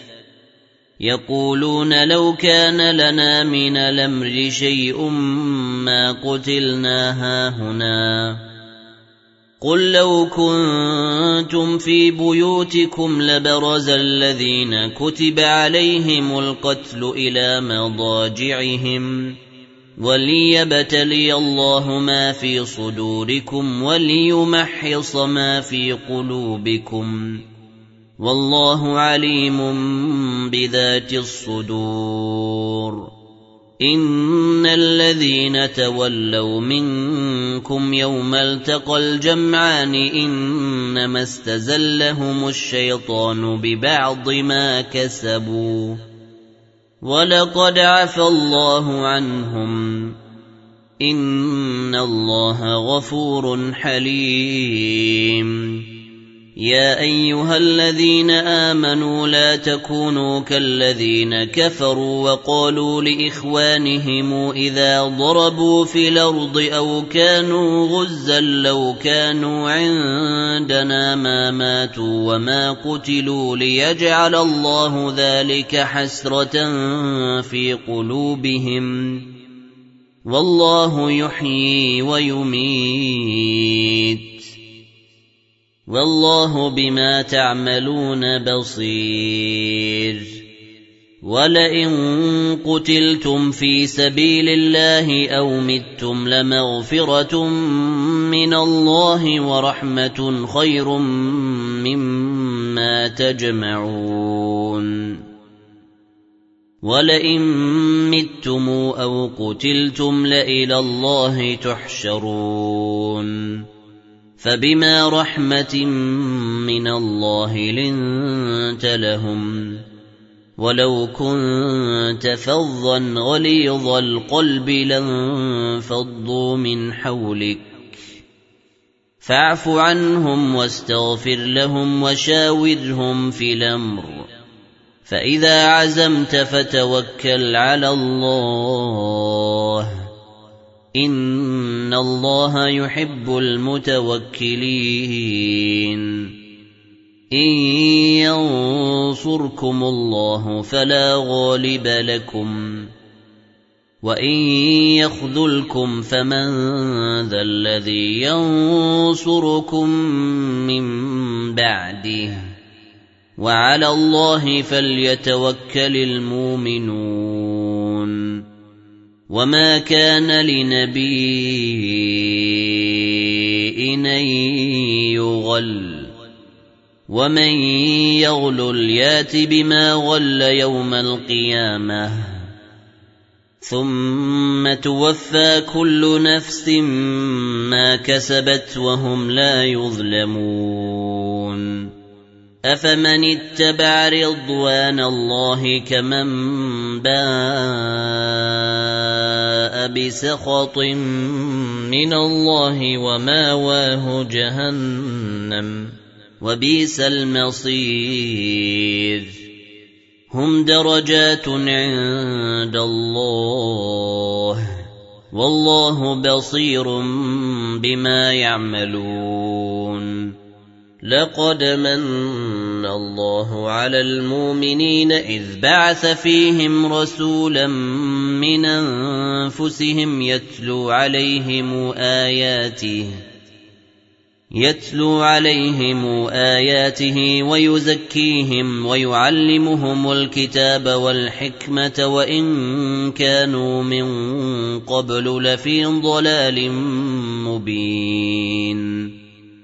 يقولون لو كان لنا من الأمر شيء ما قتلنا هاهنا قل لو كنتم في بيوتكم لبرز الذين كتب عليهم القتل إلى مضاجعهم وليبتلي الله ما في صدوركم وليمحص ما في قلوبكم والله عليم بذات الصدور إن الذين تولوا منكم يوم التقى الجمعان إنما استزلهم الشيطان ببعض ما كسبوا ولقد عفى الله عنهم إن الله غفور حليم يا أيها الذين آمنوا لا تكونوا كالذين كفروا وقالوا لإخوانهم إذا ضربوا في الأرض أو كانوا غزا لو كانوا عندنا ما ماتوا وما قتلوا ليجعل الله ذلك حسرة في قلوبهم والله يحيي ويميت والله بما تعملون بصير ولئن قتلتم في سبيل الله أو متم لمغفرة من الله ورحمة خير مما تجمعون ولئن متم أو قتلتم لإلى الله تحشرون فبما رحمة من الله لنت لهم ولو كنت فظا غليظ القلب لانفضوا من حولك فاعف عنهم واستغفر لهم وشاورهم في الأمر فإذا عزمت فتوكل على الله إن الله يحب المتوكلين إن ينصركم الله فلا غالب لكم وإن يخذلكم فمن ذا الذي ينصركم من بعده وعلى الله فليتوكل المؤمنون وما كان لنبي أن يغل ومن يغلل يات بما غل يوم القيامة ثم توفى كل نفس ما كسبت وهم لا يظلمون أفمن اتبع رضوان الله كمن باء بسخط من الله وماواه جهنم وبئس المصير هم درجات عند الله والله بصير بما يعملون لقد من الله على المؤمنين إذ بعث فيهم رسولا من أنفسهم يتلو عليهم آياته يتلو عليهم آياته ويزكيهم ويعلمهم الكتاب والحكمة وإن كانوا من قبل لفي ضلال مبين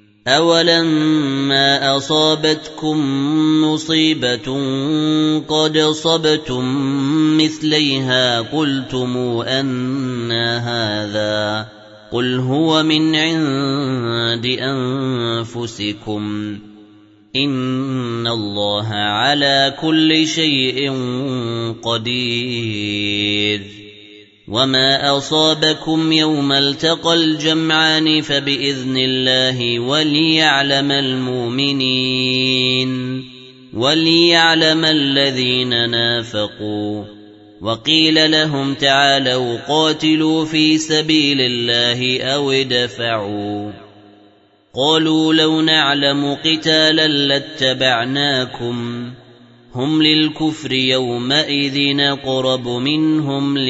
أولما أصابتكم مصيبة قد صبتم مثليها قلتم أنى هذا قل هو من عند أنفسكم إن الله على كل شيء قدير وما أصابكم يوم التقى الجمعان فبإذن الله وليعلم المؤمنين وليعلم الذين نافقوا وقيل لهم تعالوا قاتلوا في سبيل الله أو ادفعوا قالوا لو نعلم قتالا لاتبعناكم هم للكفر يومئذ أقرب منهم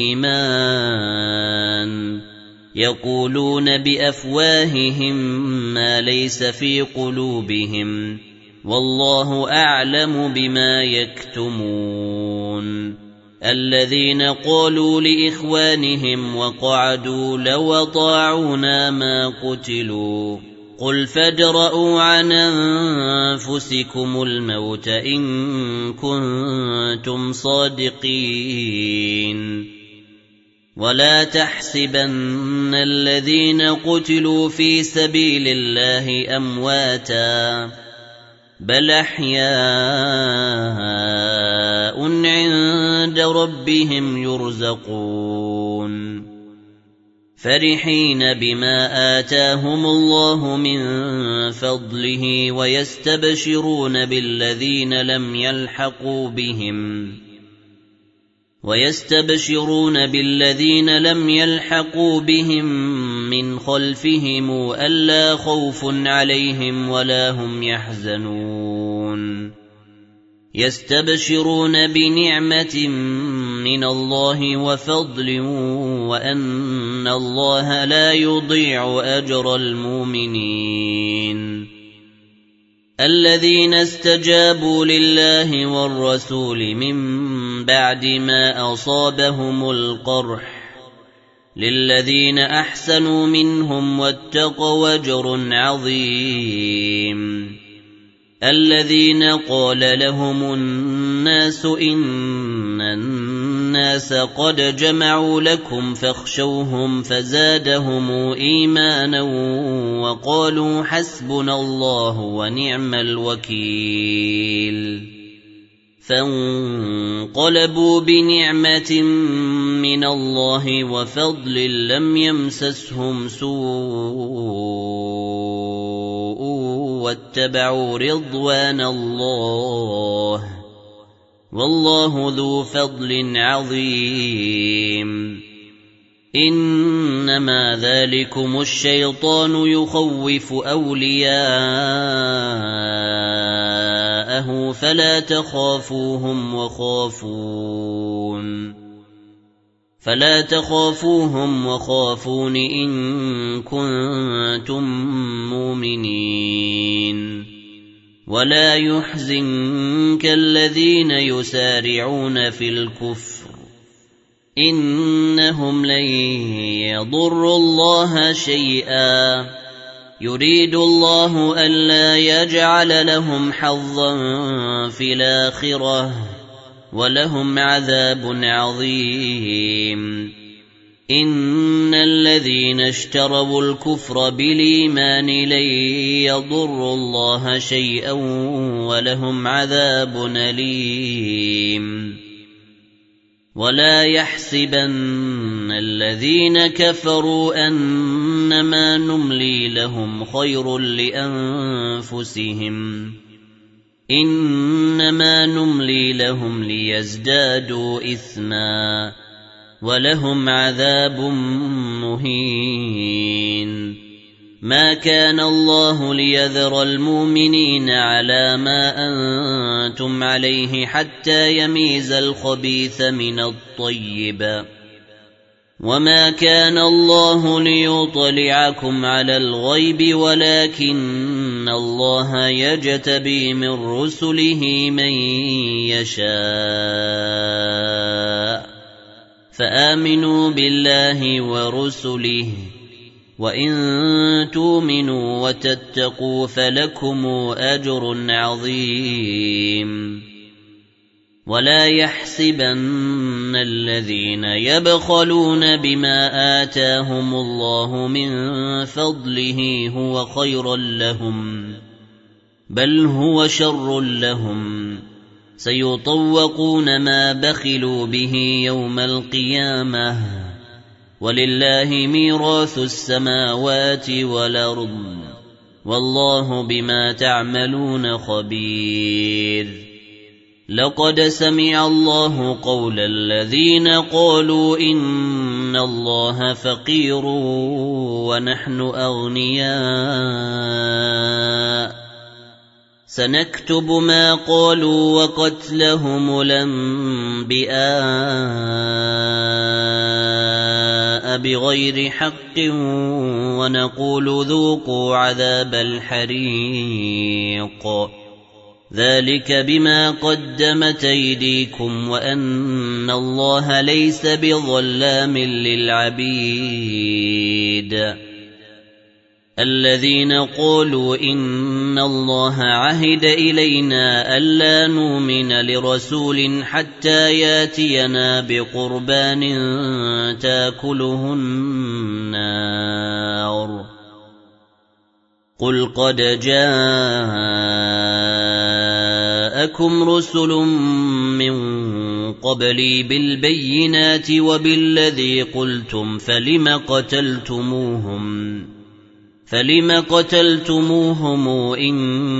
للإيمان يقولون بأفواههم ما ليس في قلوبهم والله أعلم بما يكتمون الذين قالوا لإخوانهم وقعدوا لو أطاعونا ما قتلوا قل فادرءوا عن أنفسكم الموت إن كنتم صادقين ولا تحسبن الذين قتلوا في سبيل الله أمواتا بل أحياء عند ربهم يرزقون فرحين بما آتاهم الله من فضله ويستبشرون بالذين لم يلحقوا بهم ويستبشرون بالذين لم يلحقوا بهم من خلفهم ألا خوف عليهم ولا هم يحزنون يستبشرون بنعمة من الله وفضل وأن الله لا يضيع أجر المؤمنين الذين استجابوا لله والرسول من بعد ما أصابهم القرح للذين أحسنوا منهم واتقوا أجر عظيم الذين قال لهم الناس إن الناس قد جمعوا لكم فاخشوهم فزادهم إيمانا وقالوا حسبنا الله ونعم الوكيل فانقلبوا بنعمة من الله وفضل لم يمسسهم سوء واتبعوا رضوان الله والله ذو فضل عظيم إنما ذلكم الشيطان يخوف أولياءه فلا تخافوهم وخافون فلا تخافوهم وخافون إن كنتم مؤمنين ولا يحزنك الذين يسارعون في الكفر إنهم لن يضروا الله شيئا يريد الله ألا يجعل لهم حظا في الآخرة ولهم عذاب عظيم إن الذين اشتروا الكفر بالإيمان لن يضروا الله شيئا ولهم عذاب أليم ولا يحسبن الذين كفروا أنما نملي لهم خير لأنفسهم إنما نملي لهم ليزدادوا إثما ولهم عذاب مهين ما كان الله ليذر المؤمنين على ما أنتم عليه حتى يميز الخبيث من الطيب وما كان الله ليطلعكم على الغيب ولكن الله يجتبي من رسله من يشاء فآمنوا بالله ورسله وإن تؤمنوا وتتقوا فلكم أجر عظيم ولا يحسبن الذين يبخلون بما آتاهم الله من فضله هو خيرا لهم بل هو شر لهم سيطوقون ما بخلوا به يوم القيامة ولله ميراث السماوات والأرض والله بما تعملون خبير. لقد سمع الله قول الذين قالوا إن الله فقير ونحن أغنياء سنكتب ما قالوا وقتلهم الأنبياء بغير حق ونقول ذوقوا عذاب الحريق ذلك بما قدمت أيديكم وأن الله ليس بظلام للعبيد. الذين قالوا إن الله عهد إلينا ألا نؤمن لرسول حتى ياتينا بقربان تاكله النار قل قد جاءكم رسل من قبلي بالبينات وبالذي قلتم فلم قتلتموهم فلم قتلتموهم إن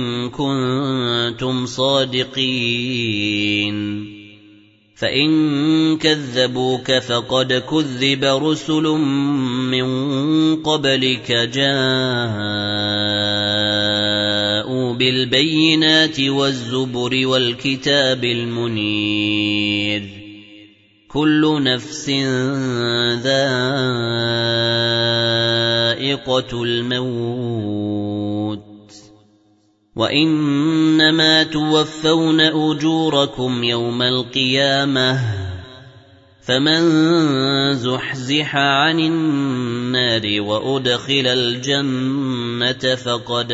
كنتم صادقين فإن كذبوك فقد كذب رسل من قبلك جاءوا بالبينات والزبر والكتاب المنير كل نفس ذائقة الموت وإنما توفون أجوركم يوم القيامة فمن زحزح عن النار وأدخل الجنة فقد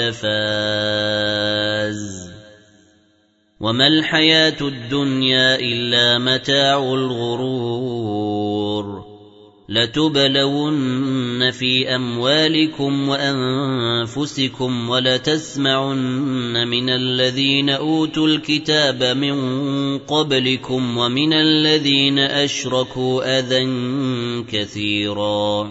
فاز وما الحياة الدنيا إلا متاع الغرور. لتبلون في أموالكم وأنفسكم ولتسمعن من الذين أوتوا الكتاب من قبلكم ومن الذين أشركوا أذى كثيرا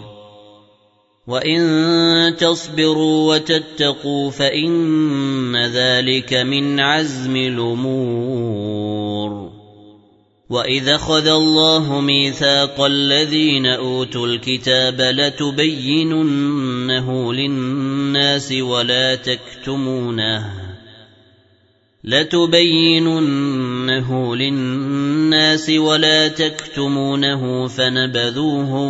وإن تصبروا وتتقوا فإن ذلك من عزم الأمور. وإذا خذ الله ميثاق الذين أوتوا الكتاب لتبيننه للناس ولا تكتمونه لتبيننه للناس ولا تكتمونه فنبذوه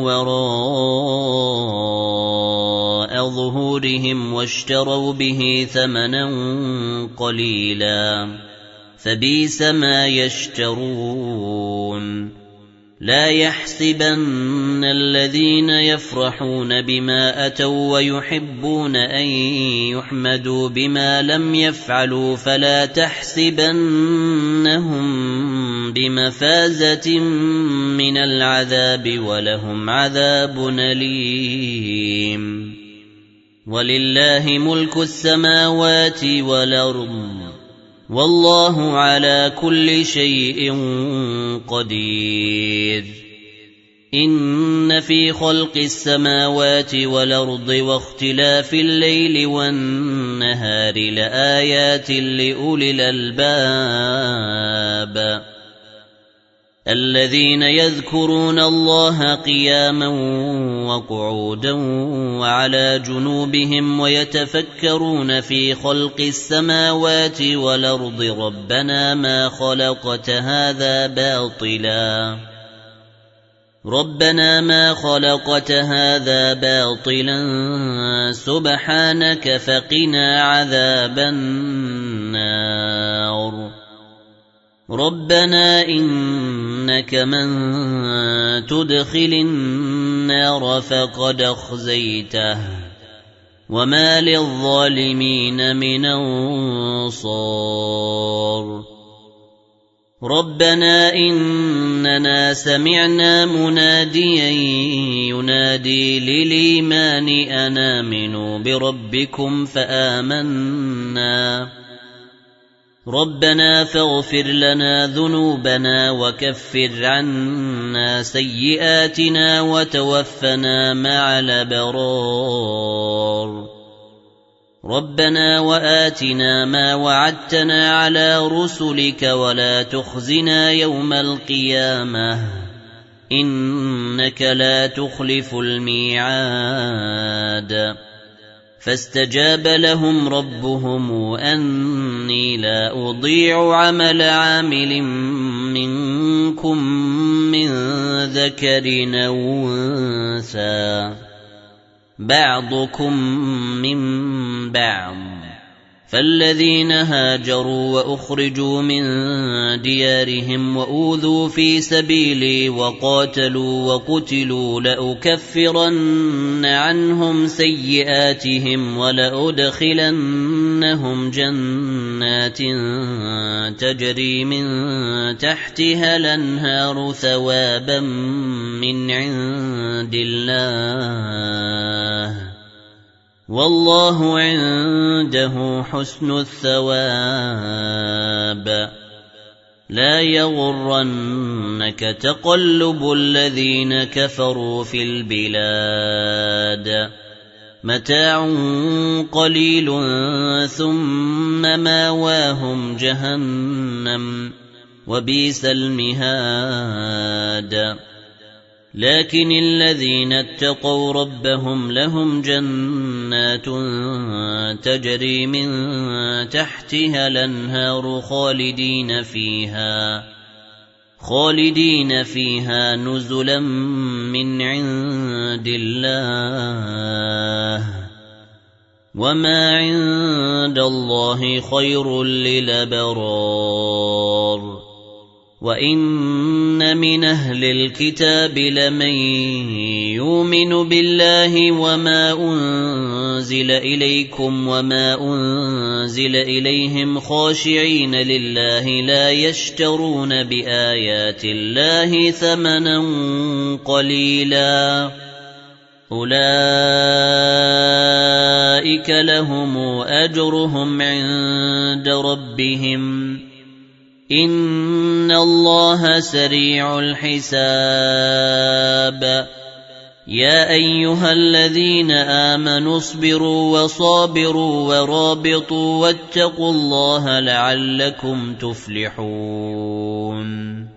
وراء ظهورهم واشتروا به ثمنا قليلا فبئس ما يشترون. لا يحسبن الذين يفرحون بما أتوا ويحبون أن يحمدوا بما لم يفعلوا فلا تحسبنهم بمفازة من العذاب ولهم عذاب أليم. ولله ملك السماوات والأرض والله على كل شيء قدير. إن في خلق السماوات والأرض واختلاف الليل والنهار لآيات لأولي الألباب الذين يذكرون الله قياما وقعودا وعلى جنوبهم ويتفكرون في خلق السماوات والأرض ربنا ما خلقت هذا باطلا ربنا ما خلقت هذا باطلا سبحانك فقنا عذاب النار. ربنا إنك من تدخل النار فقد أخزيته وما للظالمين من أنصار. ربنا إننا سمعنا مناديا ينادي للإيمان أن آمنوا بربكم فآمنا ربنا فاغفر لنا ذنوبنا وكفر عنا سيئاتنا وتوفنا مع الأبرار ربنا وآتنا ما وعدتنا على رسلك ولا تخزنا يوم القيامة إنك لا تخلف الميعاد فاستجاب لهم ربهم أني لا أضيع عمل عامل منكم من ذكر أو أنثى بعضكم من بعض فالذين هاجروا وأخرجوا من ديارهم وأوذوا في سبيلي وقاتلوا وقتلوا لأكفرن عنهم سيئاتهم ولأدخلنهم جنات تجري من تحتها الأنهار ثوابا من عند الله والله عنده حسن الثواب لا يغرنك تقلب الذين كفروا في البلاد متاع قليل ثم ماواهم جهنم وبئس المهاد لكن الذين اتقوا ربهم لهم جنات تجري من تحتها الأنهار خالدين فيها خالدين فيها نزلا من عند الله وما عند الله خير للأبرار وإن من أهل الكتاب لمن يؤمن بالله وما أنزل إليكم وما أنزل إليهم خاشعين لله لا يشترون بآيات الله ثمنا قليلا أولئك لهم أجرهم عند ربهم إن الله سريع الحساب يا أيها الذين آمنوا اصبروا وصابروا ورابطوا واتقوا الله لعلكم تفلحون